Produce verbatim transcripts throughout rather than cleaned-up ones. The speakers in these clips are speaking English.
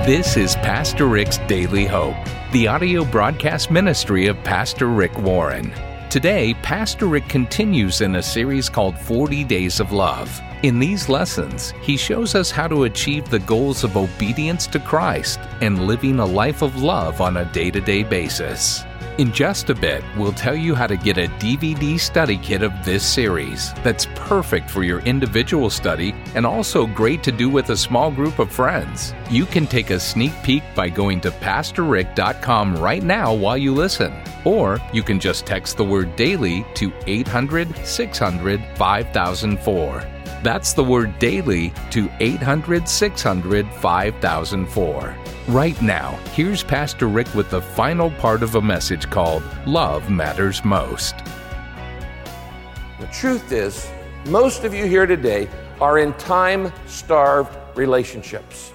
This is Pastor Rick's Daily Hope, the audio broadcast ministry of Pastor Rick Warren. Today, Pastor Rick continues in a series called forty Days of Love. In these lessons, he shows us how to achieve the goals of obedience to Christ and living a life of love on a day-to-day basis. In just a bit, we'll tell you how to get a D V D study kit of this series that's perfect for your individual study and also great to do with a small group of friends. You can take a sneak peek by going to pastor rick dot com right now while you listen. Or you can just text the word DAILY to eight hundred, six hundred, five thousand four. That's the word DAILY to eight hundred, six hundred, five thousand four. Right now, here's Pastor Rick with the final part of a message called Love Matters Most. The truth is, most of you here today are in time-starved relationships.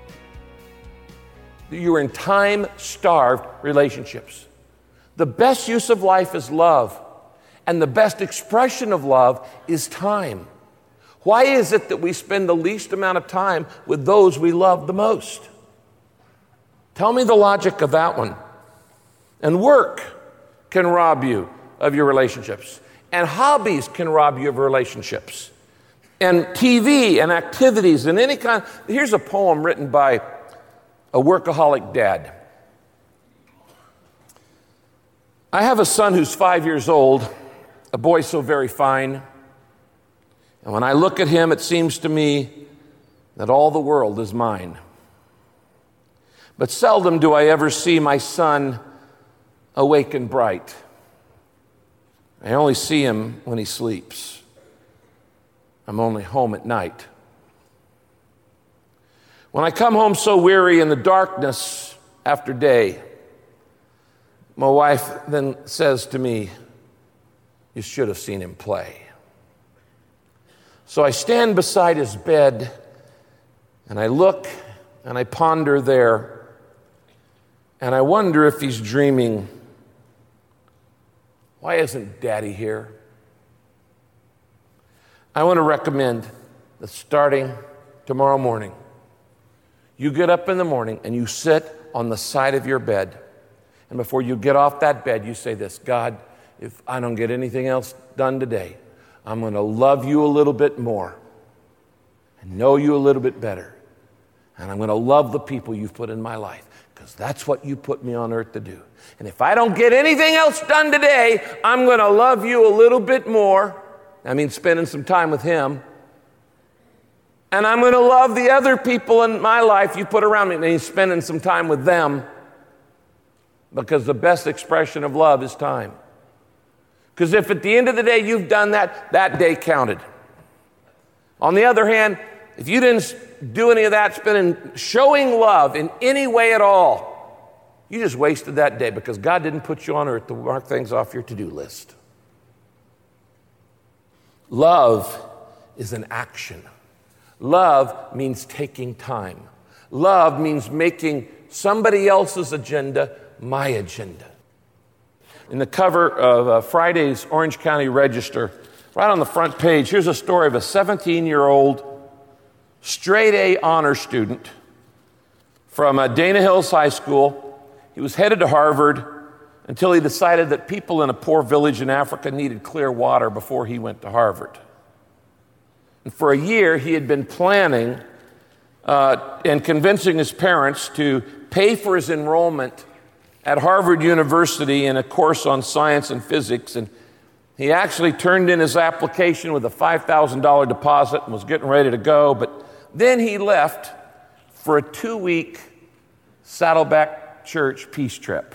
You're in time-starved relationships. The best use of life is love, and the best expression of love is time. Why is it that we spend the least amount of time with those we love the most? Tell me the logic of that one. And work can rob you of your relationships. And hobbies can rob you of relationships. And T V and activities and any kind. Here's a poem written by a workaholic dad. I have a son who's five years old, a boy so very fine. And when I look at him, it seems to me that all the world is mine. But seldom do I ever see my son awake and bright. I only see him when he sleeps. I'm only home at night. When I come home so weary in the darkness after day, my wife then says to me, "You should have seen him play." So I stand beside his bed and I look and I ponder there. And I wonder if he's dreaming, why isn't Daddy here? I want to recommend that starting tomorrow morning, you get up in the morning and you sit on the side of your bed. And before you get off that bed, you say this: God, if I don't get anything else done today, I'm going to love you a little bit more and know you a little bit better. And I'm going to love the people you've put in my life, because that's what you put me on earth to do. And if I don't get anything else done today, I'm going to love you a little bit more. I mean, spending some time with him. And I'm going to love the other people in my life you put around me, and he's spending some time with them, because the best expression of love is time. Because if at the end of the day you've done that, that day counted. On the other hand, if you didn't do any of that, spending, showing love in any way at all, you just wasted that day, because God didn't put you on earth to mark things off your to-do list. Love is an action. Love means taking time. Love means making somebody else's agenda my agenda. In the cover of uh, Friday's Orange County Register, right on the front page, here's a story of a seventeen-year-old straight A honor student from uh, Dana Hills High School. He was headed to Harvard until he decided that people in a poor village in Africa needed clear water before he went to Harvard. And for a year, he had been planning uh, and convincing his parents to pay for his enrollment at Harvard University in a course on science and physics. And he actually turned in his application with a five thousand dollars deposit and was getting ready to go. But then he left for a two-week Saddleback Church peace trip.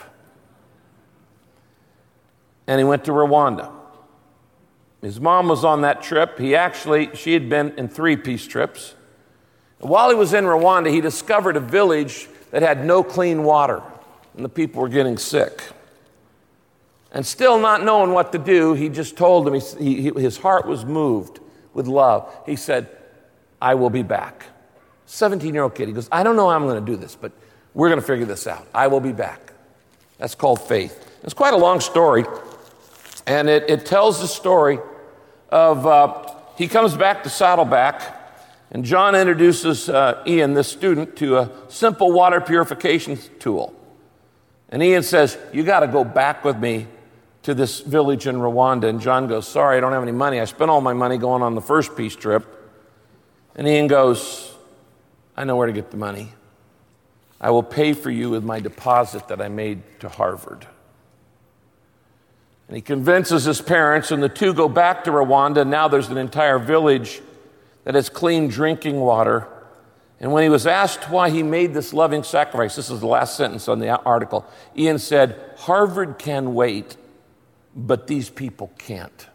And he went to Rwanda. His mom was on that trip. He actually, she had been in three peace trips. And while he was in Rwanda, he discovered a village that had no clean water, and the people were getting sick. And still not knowing what to do, he just told them, he, he, his heart was moved with love. He said, "I will be back." seventeen-year-old kid. He goes, "I don't know how I'm going to do this, but we're going to figure this out. I will be back." That's called faith. It's quite a long story, and it, it tells the story of, uh, he comes back to Saddleback, And John introduces uh, Ian, this student, to a simple water purification tool. And Ian says, you got to go back with me to this village in Rwanda. And John goes, sorry, I don't have any money. I spent all my money going on the first peace trip. And Ian goes, I know where to get the money. I will pay for you with my deposit that I made to Harvard. And he convinces his parents, and the two go back to Rwanda. Now there's an entire village that has clean drinking water. And when he was asked why he made this loving sacrifice, this is the last sentence on the article, Ian said, Harvard can wait, but these people can't.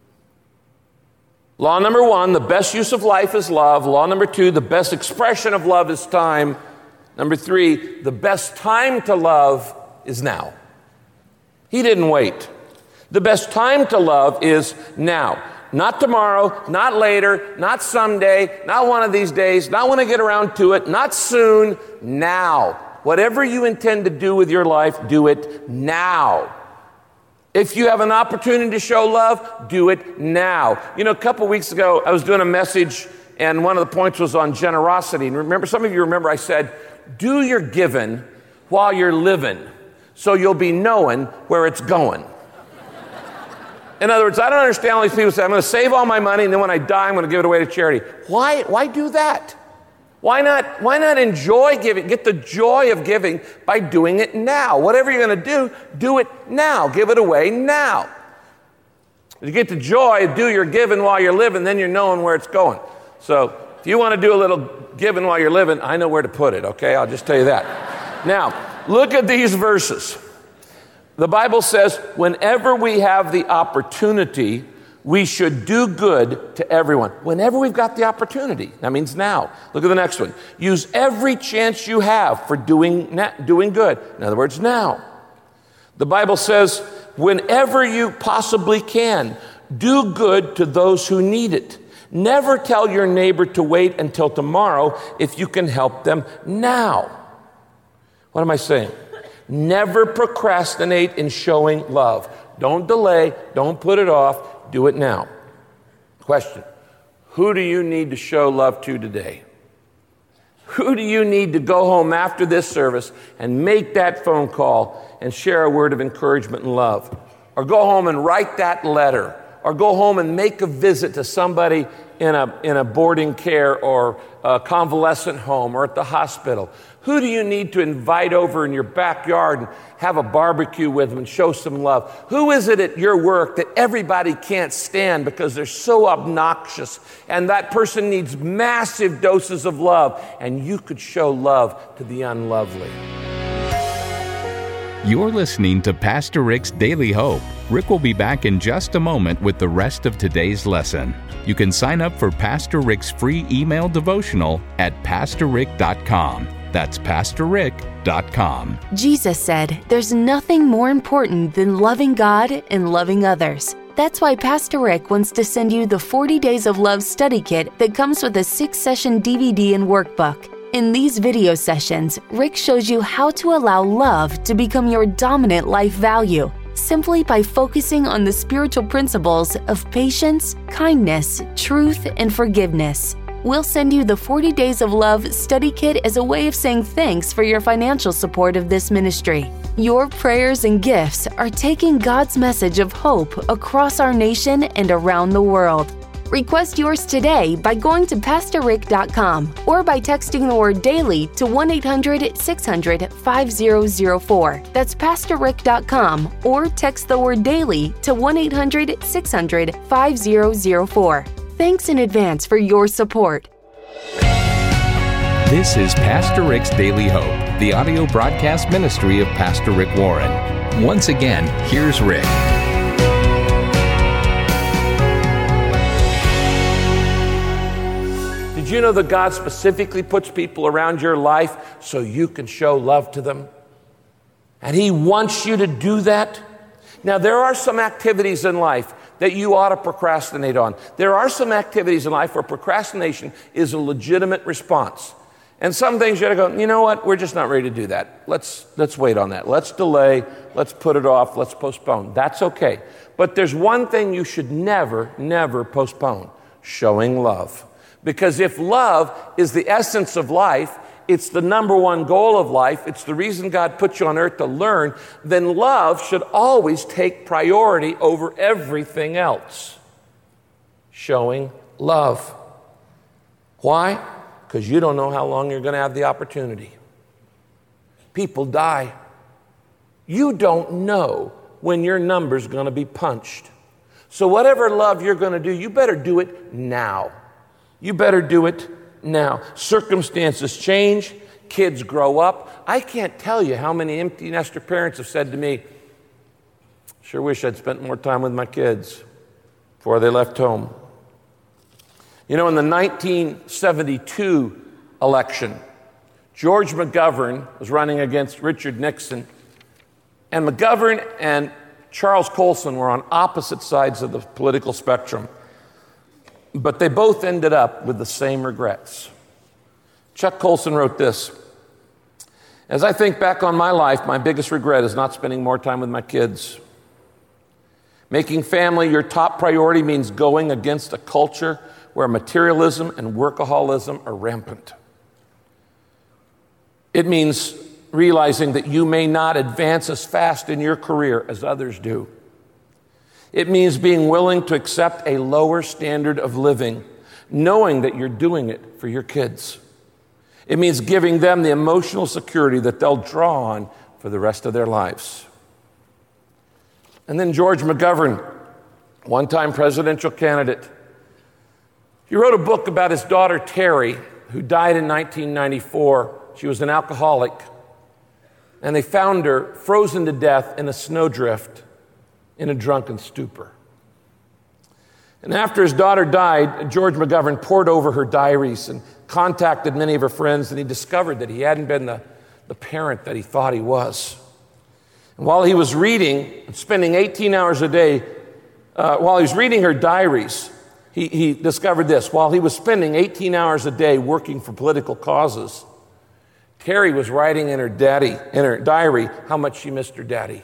Law number one, the best use of life is love. Law number two, the best expression of love is time. Number three, the best time to love is now. He didn't wait. The best time to love is now. Not tomorrow, not later, not someday, not one of these days, not when I get around to it, not soon, now. Whatever you intend to do with your life, do it now. If you have an opportunity to show love, do it now. You know, a couple weeks ago, I was doing a message, and one of the points was on generosity. And remember, some of you remember I said, do your giving while you're living, so you'll be knowing where it's going. In other words, I don't understand all these people say, I'm going to save all my money, and then when I die, I'm going to give it away to charity. Why, why do that? Why not, why not enjoy giving, get the joy of giving by doing it now? Whatever you're going to do, do it now. Give it away now. You get the joy of do your giving while you're living, then you're knowing where it's going. So if you want to do a little giving while you're living, I know where to put it, okay? I'll just tell you that. Now, look at these verses. The Bible says, whenever we have the opportunity, we should do good to everyone. Whenever we've got the opportunity. That means now. Look at the next one. Use every chance you have for doing, doing good. In other words, now. The Bible says, whenever you possibly can, do good to those who need it. Never tell your neighbor to wait until tomorrow if you can help them now. What am I saying? Never procrastinate in showing love. Don't delay. Don't put it off. Do it now. Question. Who do you need to show love to today? Who do you need to go home after this service and make that phone call and share a word of encouragement and love? Or go home and write that letter? Or go home and make a visit to somebody in a, in a boarding care or a convalescent home or at the hospital? Who do you need to invite over in your backyard and have a barbecue with them and show some love? Who is it at your work that everybody can't stand because they're so obnoxious and that person needs massive doses of love and you could show love to the unlovely? You're listening to Pastor Rick's Daily Hope. Rick will be back in just a moment with the rest of today's lesson. You can sign up for Pastor Rick's free email devotional at pastor rick dot com. That's pastor rick dot com. Jesus said, there's nothing more important than loving God and loving others. That's why Pastor Rick wants to send you the forty Days of Love study kit that comes with a six-session D V D and workbook. In these video sessions, Rick shows you how to allow love to become your dominant life value, simply by focusing on the spiritual principles of patience, kindness, truth, and forgiveness. We'll send you the forty Days of Love study kit as a way of saying thanks for your financial support of this ministry. Your prayers and gifts are taking God's message of hope across our nation and around the world. Request yours today by going to pastor rick dot com or by texting the word DAILY to one eight hundred six hundred five zero zero four. That's pastor rick dot com or text the word DAILY to one eight hundred six hundred five zero zero four. Thanks in advance for your support. This is Pastor Rick's Daily Hope, the audio broadcast ministry of Pastor Rick Warren. Once again, here's Rick. Did you know that God specifically puts people around your life so you can show love to them? And He wants you to do that. Now, there are some activities in life that you ought to procrastinate on. There are some activities in life where procrastination is a legitimate response. And some things you gotta go, you know what, we're just not ready to do that. Let's, let's wait on that. Let's delay, let's put it off, let's postpone. That's okay. But there's one thing you should never, never postpone: showing love. Because if love is the essence of life, it's the number one goal of life, it's the reason God put you on earth to learn, then love should always take priority over everything else. Showing love. Why? Because you don't know how long you're going to have the opportunity. People die. You don't know when your number's going to be punched. So whatever love you're going to do, you better do it now. You better do it now. Circumstances change. Kids grow up. I can't tell you how many empty nester parents have said to me, sure wish I'd spent more time with my kids before they left home. You know, in the nineteen seventy-two election, George McGovern was running against Richard Nixon, and McGovern and Charles Colson were on opposite sides of the political spectrum, but they both ended up with the same regrets. Chuck Colson wrote this: as I think back on my life, my biggest regret is not spending more time with my kids. Making family your top priority means going against a culture where materialism and workaholism are rampant. It means realizing that you may not advance as fast in your career as others do. It means being willing to accept a lower standard of living, knowing that you're doing it for your kids. It means giving them the emotional security that they'll draw on for the rest of their lives. And then George McGovern, one-time presidential candidate, he wrote a book about his daughter Terry, who died in nineteen ninety-four. She was an alcoholic. And they found her frozen to death in a snowdrift in a drunken stupor. And after his daughter died, George McGovern pored over her diaries and contacted many of her friends, and he discovered that he hadn't been the, the parent that he thought he was. And while he was reading and spending eighteen hours a day, uh, while he was reading her diaries, he, he discovered this. While he was spending eighteen hours a day working for political causes, Terry was writing in her daddy, in her diary, how much she missed her daddy.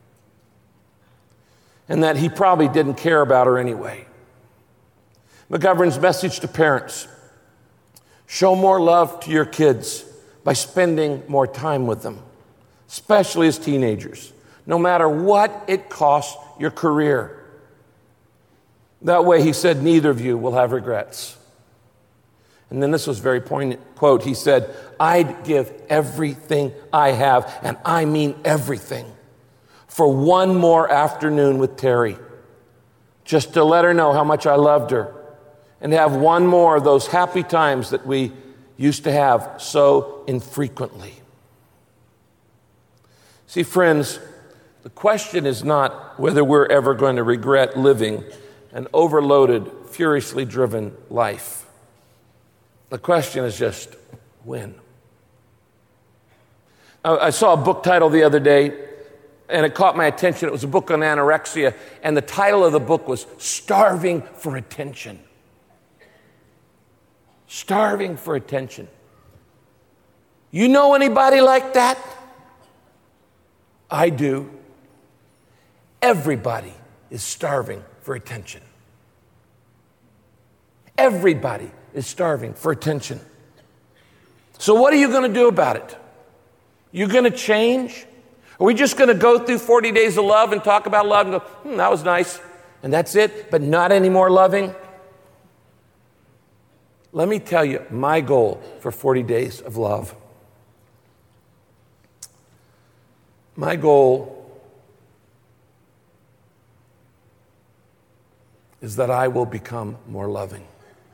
And that he probably didn't care about her anyway. McGovern's message to parents: show more love to your kids by spending more time with them, especially as teenagers, no matter what it costs your career. That way, he said, neither of you will have regrets. And then this was a very poignant quote. He said, I'd give everything I have, and I mean everything, for one more afternoon with Terry, just to let her know how much I loved her and have one more of those happy times that we used to have so infrequently. See, friends, the question is not whether we're ever going to regret living an overloaded, furiously driven life. The question is just when. I saw a book title the other day, and it caught my attention. It was a book on anorexia, and the title of the book was Starving for Attention. Starving for attention. You know anybody like that? I do. Everybody is starving for attention. Everybody is starving for attention. So what are you going to do about it? You going to change? Are we just going to go through forty days of love and talk about love and go, hmm, that was nice, and that's it, but not any more loving? Let me tell you my goal for forty days of love. My goal is that I will become more loving.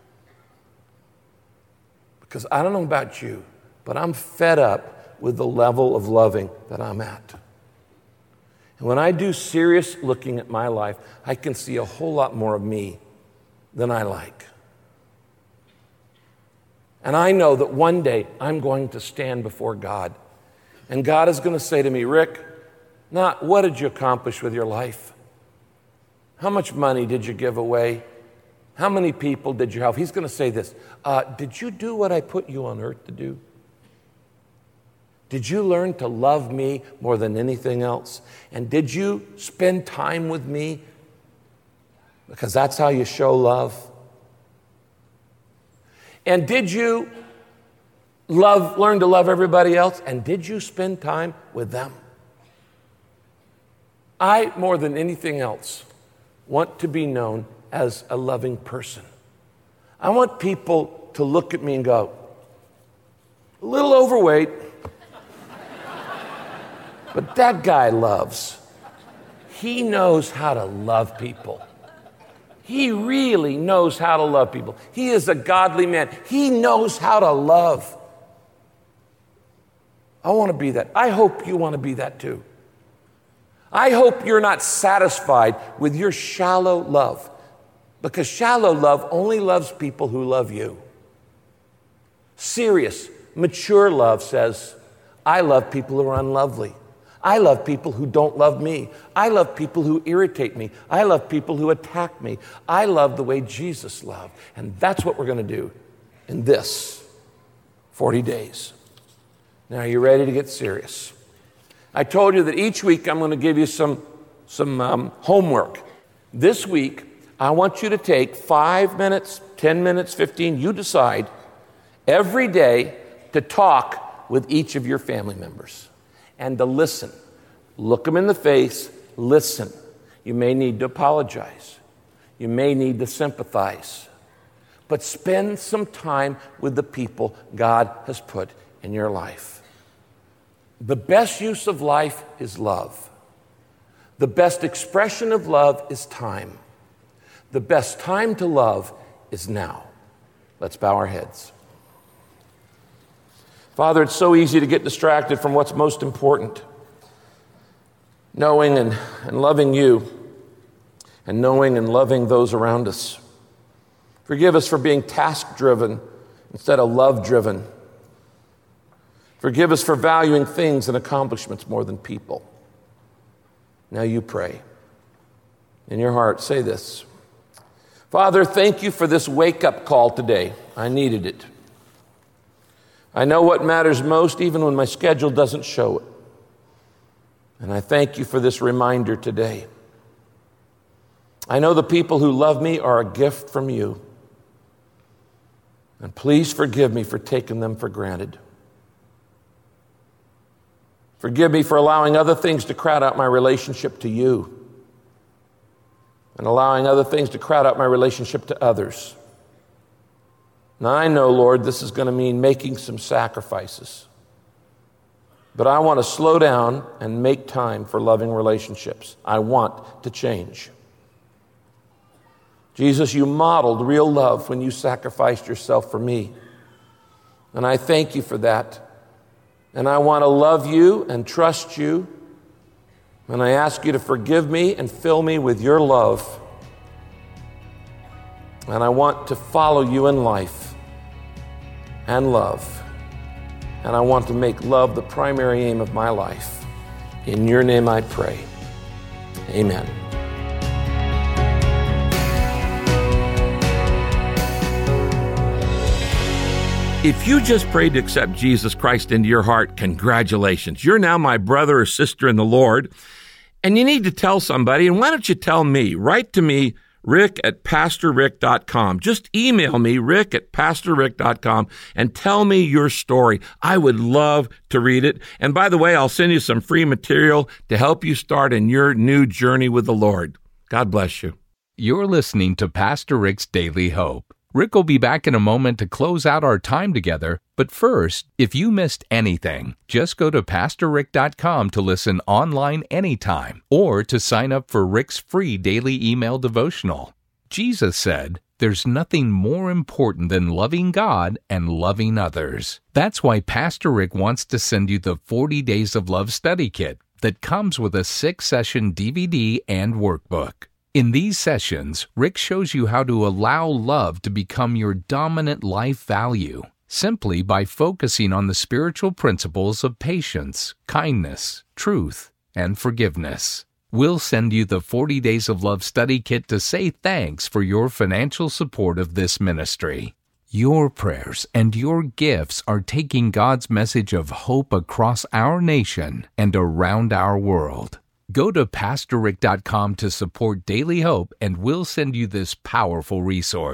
Because I don't know about you, but I'm fed up with the level of loving that I'm at. And when I do serious looking at my life, I can see a whole lot more of me than I like. And I know that one day I'm going to stand before God. And God is going to say to me, Rick, not what did you accomplish with your life? How much money did you give away? How many people did you help? He's going to say this, uh, did you do what I put you on earth to do? Did you learn to love me more than anything else? And did you spend time with me? Because that's how you show love. And did you love, learn to love everybody else? And did you spend time with them? I, more than anything else, want to be known as a loving person. I want people to look at me and go, a little overweight, but that guy loves. He knows how to love people. He really knows how to love people. He is a godly man. He knows how to love. I want to be that. I hope you want to be that too. I hope you're not satisfied with your shallow love, because shallow love only loves people who love you. Serious, mature love says, I love people who are unlovely. I love people who don't love me. I love people who irritate me. I love people who attack me. I love the way Jesus loved. And that's what we're going to do in this forty days. Now, are you ready to get serious? I told you that each week I'm going to give you some, some um, homework. This week, I want you to take five minutes, ten minutes, fifteen, you decide, every day to talk with each of your family members. And to listen. Look them in the face, listen. You may need to apologize. You may need to sympathize. But spend some time with the people God has put in your life. The best use of life is love. The best expression of love is time. The best time to love is now. Let's bow our heads. Father, it's so easy to get distracted from what's most important. Knowing and, and loving you, and knowing and loving those around us. Forgive us for being task-driven instead of love-driven. Forgive us for valuing things and accomplishments more than people. Now you pray. In your heart, say this. Father, thank you for this wake-up call today. I needed it. I know what matters most even when my schedule doesn't show it. And I thank you for this reminder today. I know the people who love me are a gift from you. And please forgive me for taking them for granted. Forgive me for allowing other things to crowd out my relationship to you. And allowing other things to crowd out my relationship to others. Now, I know, Lord, this is going to mean making some sacrifices. But I want to slow down and make time for loving relationships. I want to change. Jesus, you modeled real love when you sacrificed yourself for me. And I thank you for that. And I want to love you and trust you. And I ask you to forgive me and fill me with your love. And I want to follow you in life. And love. And I want to make love the primary aim of my life. In your name I pray. Amen. If you just prayed to accept Jesus Christ into your heart, congratulations. You're now my brother or sister in the Lord. And you need to tell somebody. And why don't you tell me? Write to me, Rick at pastor rick dot com. Just email me, Rick at pastor rick dot com, and tell me your story. I would love to read it. And by the way, I'll send you some free material to help you start in your new journey with the Lord. God bless you. You're listening to Pastor Rick's Daily Hope. Rick will be back in a moment to close out our time together. But first, if you missed anything, just go to pastor rick dot com to listen online anytime or to sign up for Rick's free daily email devotional. Jesus said, "There's nothing more important than loving God and loving others." That's why Pastor Rick wants to send you the forty Days of Love study kit that comes with a six-session D V D and workbook. In these sessions, Rick shows you how to allow love to become your dominant life value, simply by focusing on the spiritual principles of patience, kindness, truth, and forgiveness. We'll send you the forty Days of Love study kit to say thanks for your financial support of this ministry. Your prayers and your gifts are taking God's message of hope across our nation and around our world. Go to pastor rick dot com to support Daily Hope, and we'll send you this powerful resource.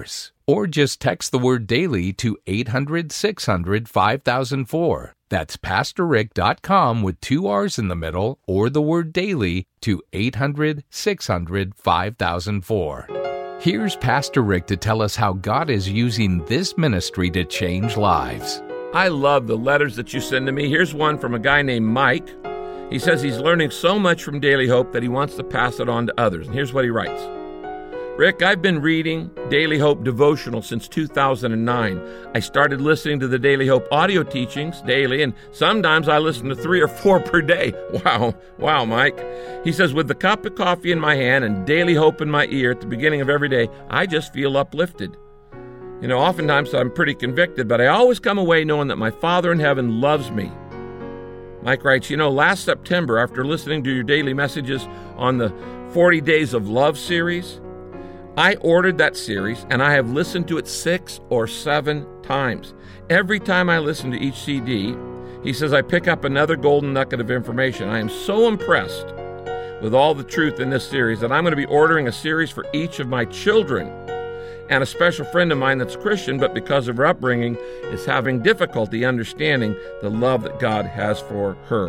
or just text the word daily to eight hundred, six hundred, five thousand four. That's pastor rick dot com with two R's in the middle, or the word daily to eight hundred, six hundred, five thousand four. Here's Pastor Rick to tell us how God is using this ministry to change lives. I love the letters that you send to me. Here's one from a guy named Mike. He says he's learning so much from Daily Hope that he wants to pass it on to others. And here's what he writes. Rick, I've been reading Daily Hope devotional since two thousand nine. I started listening to the Daily Hope audio teachings daily, and sometimes I listen to three or four per day. Wow, wow, Mike. He says, with the cup of coffee in my hand and Daily Hope in my ear at the beginning of every day, I just feel uplifted. You know, oftentimes I'm pretty convicted, but I always come away knowing that my Father in heaven loves me. Mike writes, you know, last September, after listening to your daily messages on the forty Days of Love series, I ordered that series, and I have listened to it six or seven times. Every time I listen to each C D, he says, I pick up another golden nugget of information. I am so impressed with all the truth in this series that I'm going to be ordering a series for each of my children. And a special friend of mine that's Christian, but because of her upbringing, is having difficulty understanding the love that God has for her.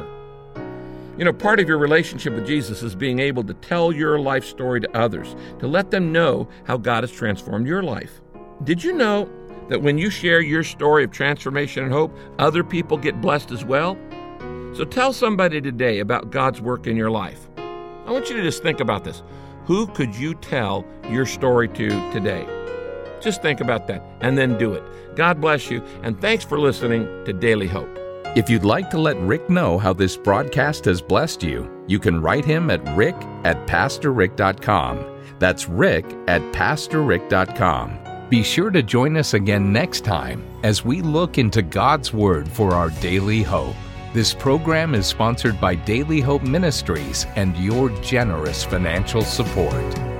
You know, part of your relationship with Jesus is being able to tell your life story to others, to let them know how God has transformed your life. Did you know that when you share your story of transformation and hope, other people get blessed as well? So tell somebody today about God's work in your life. I want you to just think about this. Who could you tell your story to today? Just think about that and then do it. God bless you, and thanks for listening to Daily Hope. If you'd like to let Rick know how this broadcast has blessed you, you can write him at rick at pastor rick dot com. That's rick at pastor rick dot com. Be sure to join us again next time as we look into God's Word for our daily hope. This program is sponsored by Daily Hope Ministries and your generous financial support.